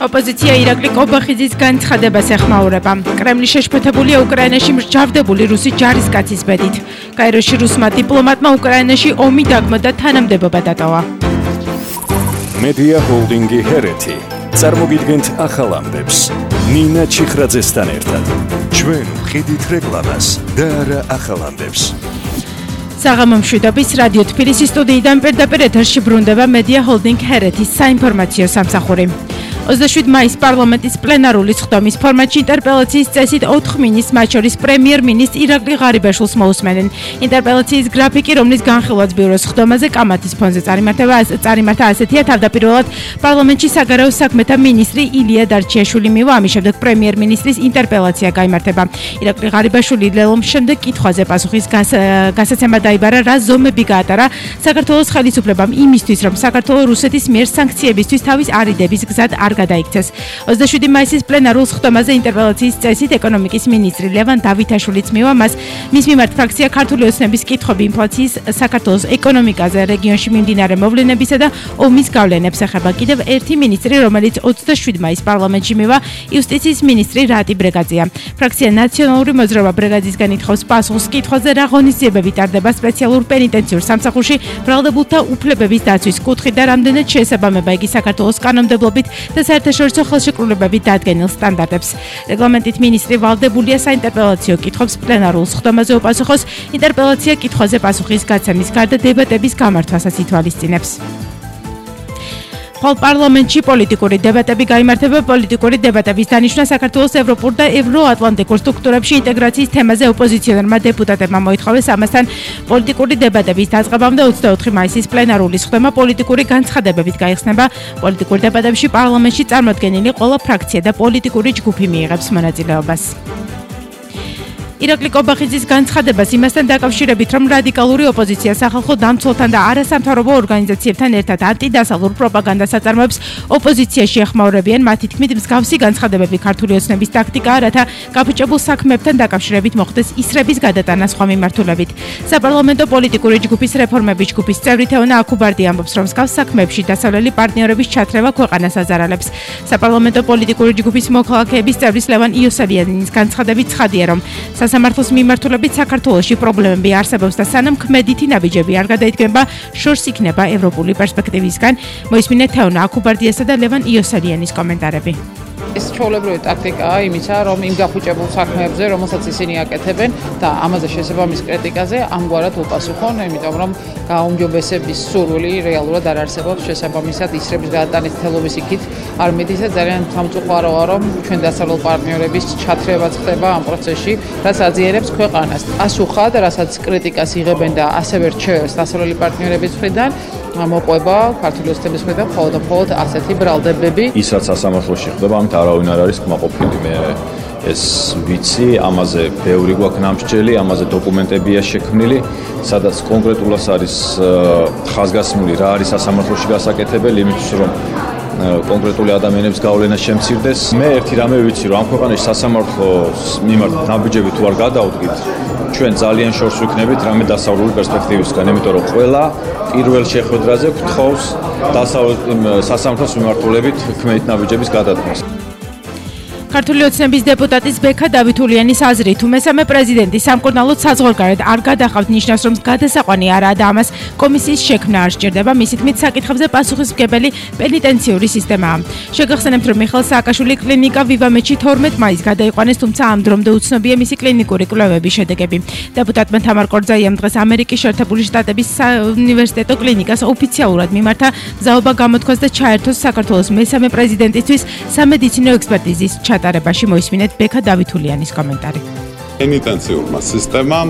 ოპოზიცია ირაკლი კობახიძის განცხადებას ეხმაურება. კრემლი შეშფოთებულია უკრაინაში მსჯავრდებული რუსი ჯარისკაცის ბედით. კაიროში რუსმა დიპლომატმა უკრაინაში ომი დაგმო და თანამდებობა დატოვა. მედია ჰოლდინგი ჰერეთი წარმოგიდგენთ ახალ ამბებს. ნინა ჩიხრაძესთან ერთად. ჩვენ ვყიდით რეკლამას და არა ახალ ამბებს. საღამო მშვიდობის რადიო თბილისის სტუდიიდან პირდაპირ ეთერში ბრუნდება მედია ჰოლდინგ ჰერეთის საინფორმაციო სამსახური. 27 მაის პარლამენტის პლენარული სხდომის ფორმატში ინტერპელაციის წესით 4 მინისტრს, მათ შორის პრემიერ-მინისტრ ირაკლი ღარიბაშვილს მოусმენენ. ინტერპელაციის გრაფიკი, რომლის განხილვაც ბიუროს სხდომაზე კამათის ფონზე წარიმართა ასეთია: თავდაპირველად პარლამენტში საგარეო საქმეთა მინისტრი ილია დარჩიაშვილი მივა, ამის შემდეგ პრემიერ-მინისტრის ინტერპელაცია გაიმართება. ირაკლი ღარიბაშვილი ლელომ შემდეგ კითხვაზე პასუხის გასაცემა დაიბარა, რა ზომები გაატარა საქართველოს ხელისუფლებამ იმისთვის, რომ საქართველოს რუსეთის მიერ სანქციებისთვის თავის არიდების გზად არ გადაიქცეს. 27 მაისის პლენარულ სხდომაზე ინტერპელაციის წესით ეკონომიკის მინისტრი ლევან დავითაშვილიც მივა, მის მიმართ ფრაქცია ქართული ოცნების კითხვები ინფლაციის, საქართველოს ეკონომიკაზე, რეგიონში მიმდინარე მოვლენებისა და ომის გავლენებს ეხება. კიდევ ერთი მინისტრი, რომელიც 27 მაისს პარლამენტში მივა, იუსტიციის მინისტრი რატი ბრეგაძია. ფრაქცია ნაციონალური მოძრაობა ბრეგაძისგან ითხოვს პასუხს კითხვაზე, რა ღონისძიებები ტარდება სპეციალურ პენიტენციურ სამსახურში ბრალდებულთა უფლებების დაცვის კუთხით და რამდენად შეესაბამება იგი საქართველოს კანონმდებლობით და საერთაშორისო ხელშეკრულებებით დადგენილ სტანდარტებს. რეგლამენტით მინისტრი ვალდებულია საინტერპელაციო კითხვებს პლენარულ სხდომაზე უპასუხოს, ინტერპელაცია კითხვაზე პასუხის გაცემის გარდა დებატების გამართვასაც ითვალისწინებს. პარლამენტში პოლიტიკური დებატები გაიმართება. პოლიტიკური დებატების დანიშვნა საქართველოს ევროპულ და ევროატლანტიკურ სტრუქტურებში ინტეგრაციის თემაზე ოპოზიციონერმა დეპუტატებმა მოითხოვეს. ამასთან პოლიტიკური დებატების დაწყებამდე 24 მაისის პლენარული სხდომა პოლიტიკური განცხადებებით გაიხსნება. პოლიტიკურ დებატებში პარლამენტში წარმოდგენილი ყველა ფრაქცია და პოლიტიკური ჯგუფი მიიღებს მონაწილეობას. ირაკლი კობახიძის განცხადებას იმასთან დაკავშირებით, რომ რადიკალური ოპოზიცია სახალხო დამცველთან და არასამთავრობო ორგანიზაციებთან ერთად ანტიდასალურ პროპაგანდას აწარმოებს, ოპოზიციაში ეხმაურებიან. მათი თქმით, მსგავსი განცხადებები ქართული ოცნების ტაქტიკაა, რათა გაფუჭებულ საქმეებთან დაკავშირებით მოხდეს ისრების გადატანა სხვა მიმართულებით. საპარლამენტო პოლიტიკური ჯგუფის რეფორმების ჯგუფის წევრი თეონა აქუბარდი ამბობს, რომ მსგავს საქმეებში დასავლელი პარტნიორების ჩათრევა ქვეყანას აზარალებს. საპარლამენტო პოლიტიკური ჯგუფის მოქალაქეების წევრის ლევან იოსელიანის განცხადებით ცხადია, რომ სასამართლოს მიმართულებით საქართველოში პრობლემები არსებობს და სანამ ქმედითი ნაბიჯები არ გადაიდგება, შორს იქნება ევროპული პერსპექტივისგან. მოისმინეთ თეონა აქუბარდიასა და ლევან იოსელიანის კომენტარები. ეს ჩვეულებრივი ტაქტიკაა იმისა, რომ იმ გაფუჭებულ საქმეებზე, რომელსაც ისინი აკეთებენ და ამაზე შესაბამის კრიტიკაზე ამგვარად უპასუხონ, იმიტომ რომ გაუმჯობესების სურვილი რეალურად არ არსებობს შესაბამისად ისრების გადატანის თელობის იქით არ მიდის და ძალიან სამწუხაროა, რომ ჩვენ დასავლელ პარტნიორების ჩათრევაც ხდება ამ პროცესში, რაც აზიანებს ქვეყანას. პასუხად, რასაც კრიტიკას იღებენ და ასევე რჩევებს დასავლელი პარტნიორების მხრიდან, მოყვება ქართული ოცნების მხრიდან მხოლოდ ასეთი ბრალდებები. ისაც სასამართლოში ხდება, ამით არავინ არ არის კმაყოფილი. მე ეს ვიცი, ამაზე ბევრი გვაქვს ნამსჯელი, ამაზე დოკუმენტებია შექმნილი, სადაც კონკრეტულად არის ხაზგასმული რა არის სასამართლოში გასაკეთებელი, იმისთვის რომ კონკრეტული ადამიანების გავლენა შემცირდეს. მე ერთი რამე ვიცი, რომ ამ ქვეყანაში სასამართლოს მიმართ ნაბიჯები თუ არ გადავდგით, ჩვენ ძალიან შორს ვიქნებით რამე დასავლური პერსპექტივისგან, იმიტომ რომ ყველა პირველ შეხვედრაზე გთხოვს სასამართლოს მიმართულებით ქმედით ნაბიჯების გადადგმას. ქართული ოცნების დეპუტატის ბექა დავითულიანის აზრით, თუ მესამე პრეზიდენტი სამკურნალოდ საზღვარგარეთ არ გადახავთ, ნიშნავს, რომ გადასაყვანი არაა და ამას კომისიის შექმნა არ სჭირდება. მისი თქმით, საკითხებზე პასუხისმგებელი პენიტენციური სისტემაა. შეგახსენებთ, რომ მიხეილ სააკაშვილი კლინიკა ვივამეთში 12 მაისს გადაიყვანეს, თუმცა ამ დრომდე უცნობია მისი კლინიკური კვლევების შედეგები. დეპუტატმა თამარ კორძაიამ დღეს ამერიკის შეერთებული შტატების საუნივერსიტეტო კლინიკას ოფიციალურად მიმართა მზაობა გამოთქვას და ჩაერთოს საქართველოს მესამე პრეზიდენტისთვის სამედიცინო ექსპერტიზის ჩატარებაში. მოისმინეთ ბექა დავითულიანის კომენტარი. პენიტენციურმა სისტემამ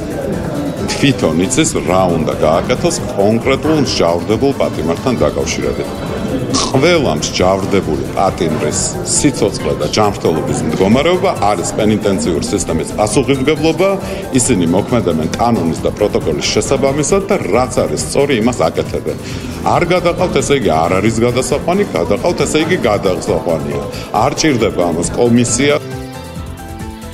თვითონ იცის რა უნდა გააკეთოს კონკრეტულ მსჯავრდებულ პატიმართან დაკავშირებით. ყველა მსჯავრდებული პატიმრის სიცოცხლე და ჯანმრთელობის მდგომარეობა არის პენიტენციური სისტემის პასუხისმგებლობა. ისინი მოქმედებენ კანონის და პროტოკოლის შესაბამისად და რაც არის სწორი, იმას აკეთებენ. არ გადაყავთ, ესე იგი არ არის გადასაყვანი, გადაყავთ, ესე იგი გადასაყვანია. არ ჭირდება ამას კომისია.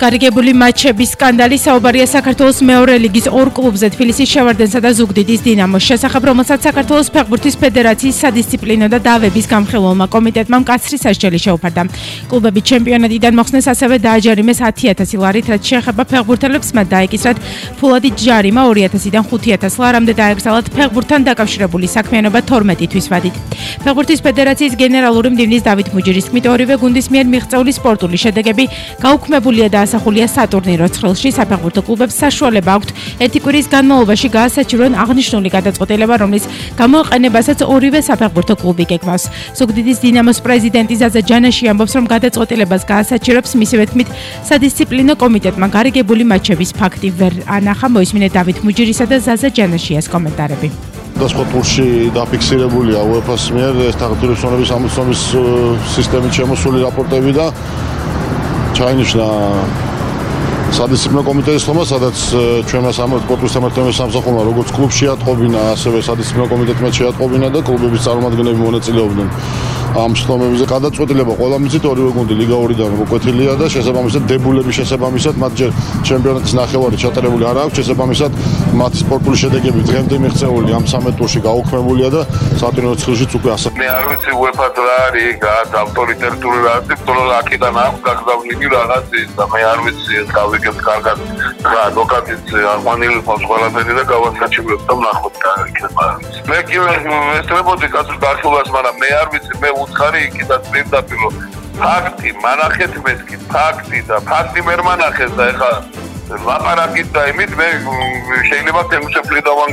გარიგებული მატჩების სკანდალი საუბარია საქართველოს მეორე ლიგის ორ კლუბზე თბილისის შევარდენსა და ზუგდიდის დინამოს შესახებ, რომელსაც საქართველოს ფეხბურთის ფედერაციის სადისციპლინო და დავების გამხელველმა კომიტეტმა მკაცრი სასჯელი შეუფარდა. კლუბები ჩემპიონატიდან მოხსნეს, ასევე დააჯარიმეს 10,000 ლარით, რაც შეეხება ფეხბურთელებს, მათ დაეკისრათ ფულადი ჯარიმა 2,000-დან 5,000 ლარამდე დაეკრძალათ ფეხბურთთან დაკავშირებული საქმიანობა 12 თვის ვადით. ფეხბურთის ფედერაციის გენერალური მდივნის დავით მუჯირის თქმით, ორივე გუნდის მიერ მიღწეული სპორტული შედეგები გაუქმებულია და ასახულია სატურნირო ცხრილში. საფეხბურთო კლუბებს საშუალება აქვთ ერთი კვირის განმავლობაში გაასაჩივრონ აღნიშნული გადაწყვეტილება, რომლის გამოყენებასაც ორივე საფეხბურთო კლუბი გეგმავს. ზუგდიდის დინამოს პრეზიდენტი ზაზა ჯანაში ამბობს, რომ გადაწყვეტილებას გაასაჩივრებს, მისივე თქმით, სადისციპლინო კომიტეტმა გარიგებული მატჩების ფაქტი ვერ ანახა. მოისმინეთ დავით მუჯირისა და ზაზა ჯანაშიას კომენტარები. დასხვა ტურში დაფიქსირებულია UEFA-ს მიერ თაღდურის ზონების ამოცნობის სისტემით შემოსული რაპორტები და ჩაინიშნა სადისციპლინო კომიტეტის ხმა, სადაც ჩვენმა სპორტის სამართლებრივ სამსახურმა როგორც კლუბში შეატყობინა, ასევე სადისციპლინო კომიტეტმა შეატყობინა და კლუბების წარმომადგენლები მონაწილეობდნენ ამ შტომებზე. გადაწყვეტილება ყველა მიცით, ორივე გუნდი ლიგა 2-დან მოკვეთილია და შესაბამისად დებულების შესაბამისად მათ ჯერ ჩემპიონატის ნახევარი ჩატარებული არ აქვს, შესაბამისად მათი სპორტული შედეგები დღემდე მიღწეული ამ 13 ტურში გაუქმებულია და სატურნირო ცხრილშიც უკვე მე არ ვიცი UEFA რა არის, რაღაც ავტორიტეტული რაღაც, თორემ აქედან აქვს გაგზავნილი რაღაც ის და მე არ ვიცი გავიგებ კარგად რა ადვოკატიც აღვანილი ხავს ყველაფერი და გავასაჩივრებს და ვნახოთ რა იქნება. მე კი ესწრებოდი კაცის დაშლას, მაგრამ მე არ ვიცი, მე უცხარი იქიდან პირდაპირ ფაქტი მანახეთ მესკი ფაქტი და ფაქტი მე მანახეს და ეხა ლაპარაკით და იმით მე შეიძლება თემშეფლი დავან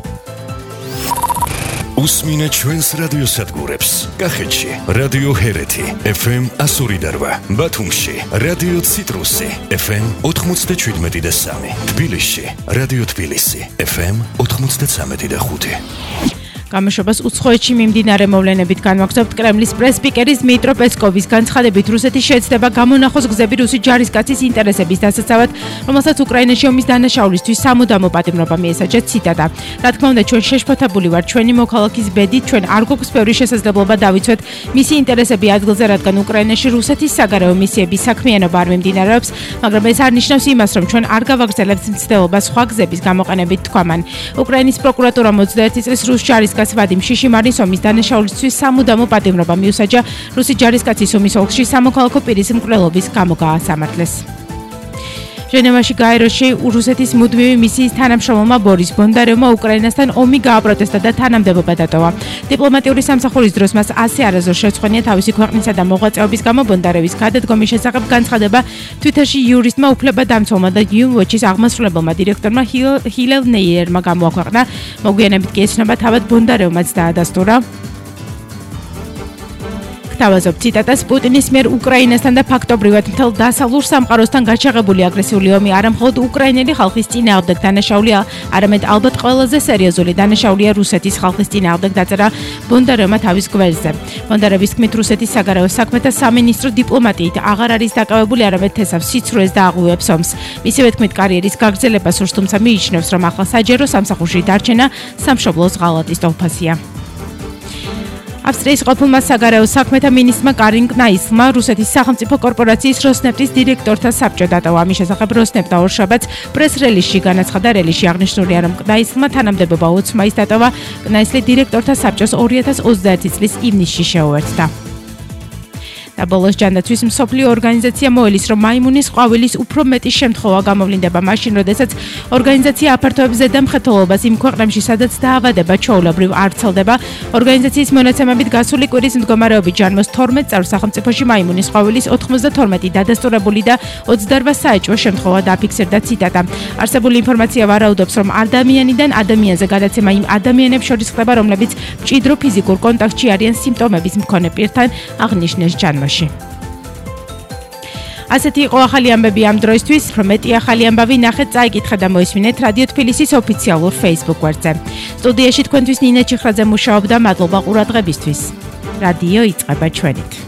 უსმინეთ ჩვენს რადიოსადგურებს. კახეთში რადიო ჰერეთი FM 102.8, ბათუმში რადიო ციტრუსი FM 97.3, თბილისში რადიო თბილისი FM 93.5. გამოშვებას უცხოეთში მიმდინარე მოვლენებით განვაგრძობთ. კრემლის პრეს-სპიკერის დმიტრო პესკოვის განცხადებით, რუსეთის შეცდება გამონახოს გზები რუსი ჯარისკაცის ინტერესების დასაცავად, რომელსაც უკრაინაში ომის დანაშაულისთვის სამუდამო პატიმრობა მიესაჯა. ციტატა: რა თქმა უნდა, ჩვენ შეშფოთებული ვართ ჩვენი მოქალაქის ბედით, ჩვენ არ გვაქვს ბევრი შესაძლებლობა დავიცვეთ მისი ინტერესები ადგილზე, რადგან უკრაინაში რუსეთის საგარეო მისიების საქმიანობა არ მიმდინარეობს, მაგრამ ეს არ ნიშნავს იმას, რომ ჩვენ არ გავაგრძელებთ მცდელობას სხვა გზების გამოყენებით, თქვა მან. უკრაინის პროკურატურა 21 წლის რუს ჯარისკაცს ვადიმ შიშიმარის ომის დანაშაულისთვის სამუდამო პატიმრობა მიუსაჯა. რუსი ჯარისკაცის ომის ოლქში სამოქალაქო პირის მკვლელობის გამო გაასამართლეს. ჟენევაში გაეროში რუსეთის მუდმივი მისიის თანამშრომელმა ბორის ბონდარევმა უკრაინასთან ომი გააპროტესტა და თანამდებობა დატოვა. დიპლომატიური სამსახურის დროს მას ასე არასდროს შეცხვენია თავისი ქვეყნისა და მოღვაწეობის გამო. ბონდარევის გადადგომის შესახებ განცხადება თვითონში იურისტმა უფლებადამცველმა და Human Watch-ის აღმასრულებელმა დირექტორმა ჰილელ ნეიერმა გამოაქვეყნა. მოგვიანებით კი ეცნობა თავად ბონდარევმაც დაადასტურა. თავაზობ ციტატას: პუტინის მიერ უკრაინასთან და ფაქტობრივად მთელ დასავლურ სამყაროსთან გაჩაღებული აგრესიული ომი არა მხოლოდ უკრაინელი ხალხის წინააღმდეგ დანაშაულია, არამედ ალბათ ყველაზე სერიოზული დანაშაულია რუსეთის ხალხის წინააღმდეგ, დაწერა ბონდარევმა თავის გვერდზე. ბონდარევის თქმით, რუსეთის საგარეო საქმეთა სამინისტრო დიპლომატიით აღარ არის დაკავებული, არამედ თესავს სიცრუეს და აღუევს ომს. მისივე თქმით, კარიერის გაგრძელება სურს, თუმცა მიიჩნევს, რომ ახლა საჯარო სამსახურში დარჩენა სამშობლოს ღალატის ტოლფასია. ავსტრიის ყოფილმა საგარეო საქმეთა მინისტრმა კარინ კნაისლმა რუსეთის სახელმწიფო კორპორაციის როსნეფტის დირექტორთა საბჭო დატოვა. ამის შესახებ როსნეფტა ორშაბათს პრეს-რელიზში განაცხადა. რელიზში აღნიშნულია, რომ კნაისლმა თანამდებობა 20 მაისს დატოვა. კნაისლი დირექტორთა საბჭოს 2021 წლის ივნისში შეუერთდა. და ბოლოს ჯანდაცვის მსოფლიო ორგანიზაცია მოელის, რომ მაიმუნის ყვავილის უფრო მეტი შემთხვევა გამოვლინდება მაშინ, როდესაც ორგანიზაცია აფართოებს ზედამხედველობას იმ ქვეყნებში, სადაც დაავადება ჩვეულებრივ არ ვრცელდება. ორგანიზაციის მონაცემებით გასული კვირის მდგომარეობით ჯანმოს 12 წარს სახელმწიფოში მაიმუნის ყვავილის 92 დადასტურებული და 28 საეჭვო შემთხვევა დაფიქსირდა. ციტატა: არსებული ინფორმაცია ვარაუდობს, რომ ადამიანიდან ადამიანზე გადაცემა იმ ადამიანებს შორის ხდება, რომლებიც მჭიდრო ფიზიკურ კონტაქტში არიან სიმპტომების მქონე პირთან, აღნიშნეს ჯანმო. ასეთი იყო ახალი ამბები ამ დროისთვის. რომ მეტი ახალი ამბავი ნახეთ, წაიკითხეთ და მოისმინეთ რადიო თბილისის ოფიციალურ Facebook გვერდზე. სტუდიაში თქვენთვის ნინა ჩიხრაძე მუშაობდა. მადლობა ყურადღებისთვის. რადიო იწყება ჩვენით.